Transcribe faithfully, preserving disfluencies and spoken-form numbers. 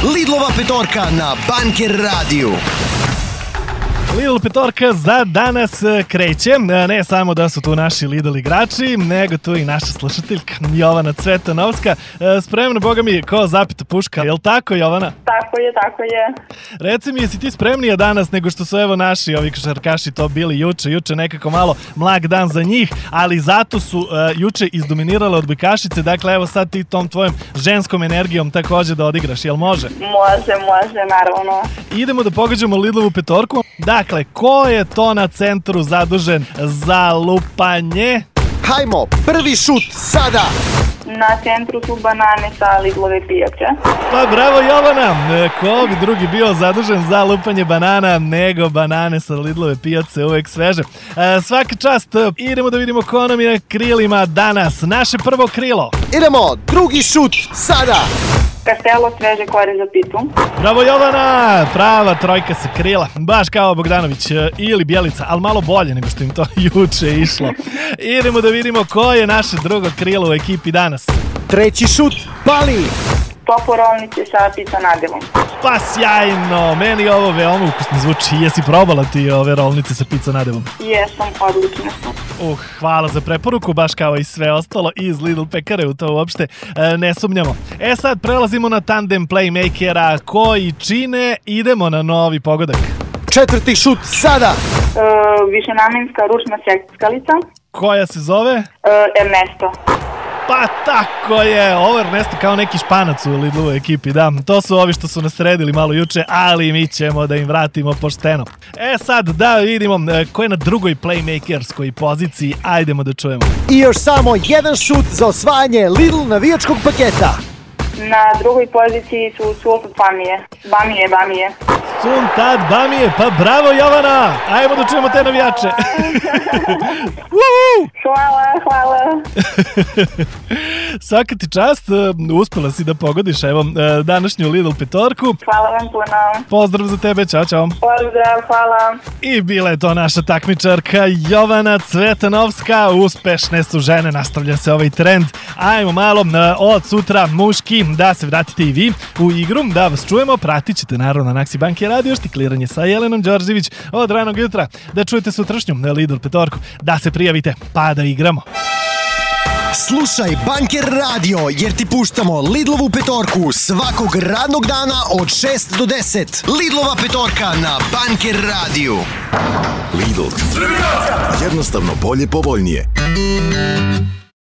Lidlova petorka na Banker radiju. Lidl petorka za danas kreće. Ne samo da su tu naši Lidl igrači, nego tu i naša slušateljka Jovana Cvetanovska. Spremna, boga mi, ko zapita puška. Jel tako, Jovana? Tako je, tako je. Reci mi, jesi ti spremnija danas nego što su evo naši ovi košarkaši to bili juče? Juče nekako malo mlak dan za njih, ali zato su uh, juče izdominirale odbojkašice. Dakle, evo sad ti tom tvojom ženskom energijom takođe da odigraš. Jel može? Može, može, naravno. Idemo da pogađamo Lidlovu petorku. Dakle, ko je to na centru zadužen za lupanje? Hajmo, prvi šut sada! Na centru su banane sa Lidlove pijace. Pa bravo, Jovana! Ko bi drugi bio zadužen za lupanje banana nego banane sa Lidlove pijace, uvek sveže. E, svaka čast, idemo da vidimo ko nam je na krilima danas. Naše prvo krilo. Idemo, drugi šut sada! Kastelo sveže kore za pitu. Bravo, Jovana! Prava trojka sa krila. Baš kao Bogdanović ili Bjelica, ali malo bolje nego što im to juče išlo. Idemo da vidimo ko je naše drugo krilo u ekipi danas. Treći šut, pali! Toporolnice sa pizza nadevom. Pa sjajno! Meni ovo veoma ukusno zvuči. Jesi probala ti ove rolnice sa pizza nadevom? Jesam, odlične su. Uh, hvala za preporuku, baš kao i sve ostalo iz Lidl pekare, u to uopšte e, ne sumnjamo. E sad prelazimo na tandem playmakera koji čine, idemo na novi pogodak. Četvrti šut sada! E, višenamenska ručna seckalica. Koja se zove? E, Ernesto. Pa tako je, ovo je Ernesto kao neki Španac u Lidlu ekipi, da, to su ovi što su nas sredili malo juče, ali mi ćemo da im vratimo pošteno. E sad da vidimo ko je na drugoj playmakerskoj poziciji, ajdemo da čujemo. I još samo jedan šut za osvajanje Lidl navijačkog paketa. Na drugoj poziciji su Sultan Bamije. Bamije, Bamije. Sultan Bamije, pa bravo, Jovana! Ajmo da čujemo te navijače. Hvala, hvala. Svaka ti čast, uspela si da pogodiš evo današnju Lidl petorku. Hvala vam puno. Pozdrav za tebe, čao, čao. Pozdrav, hvala. I bila je to naša takmičarka Jovana Cvetanovska. Uspešne su žene, nastavlja se ovaj trend. Ajmo malo od sutra muški da se vratite i vi u igru, da vas čujemo. Pratit ćete naravno na Naksi Banker radio, štikliranje sa Jelenom Đorđević od ranog jutra. Da čujete sutrašnju Lidl petorku, da se prijavite pa da igramo. Slušaj Banker radio, jer ti puštamo Lidlovu petorku svakog radnog dana od šest do deset. Lidlova petorka na Banker radiju. Lidl. Jednostavno bolje, povoljnije.